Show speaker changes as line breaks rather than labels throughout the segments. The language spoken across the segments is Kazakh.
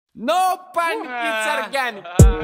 No panic, it's organic.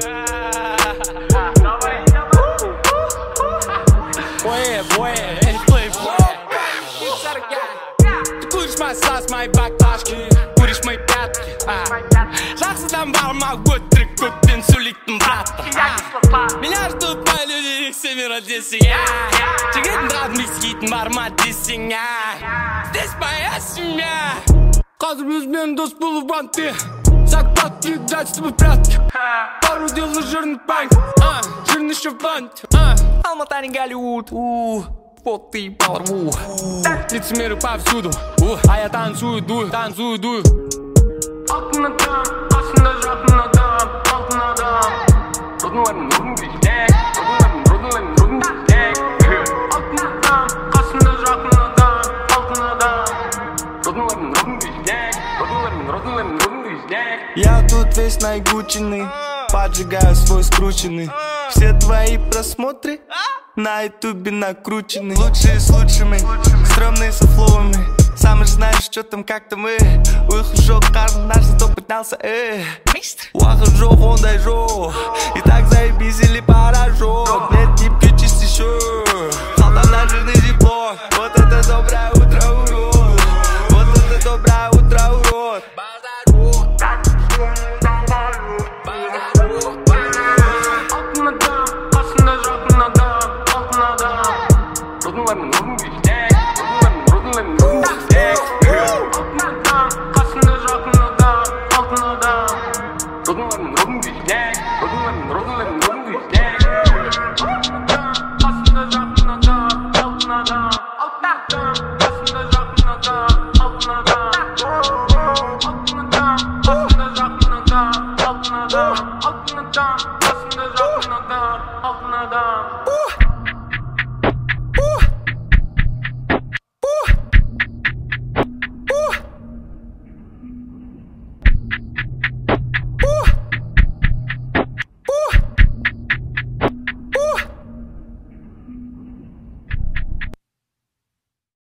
Bué, it's organic. Ты куришь мои сас, мои баклажки, куришь мои пятки. Жақсыдан барма өтірік көппен сөйлейтін братты. Меня ждут мои люди, их семеро десең. Жігетін қадым ескейтін бар ма десең. Здесь моя семья. Қазір өзмен дос болып банты. Заклад кидать, чтобы прятки. Пару дел жирный банк, жирный еще в банке. Алмата не Голливуд, вот ты порву. Лицемеры повсюду, а я танцую, дую. Алтын адам, қасында жақын адам, алтын адам. Роднуларым, родың десек, родың десек. Алтын адам, қасында жақын адам, алтын адам. Роднуларым, родың десек, родың десек.
Я тут весь наигученный, поджигаю свой скрученный. Все твои просмотры на ютубе накручены. Лучшие с лучшими, стрёмные со флоуами. Сам же знаешь, что там, как там, Выхожу, каждый наш зато поднялся, Ухожу, вон дойжу. И так заебись или поражу. Нет,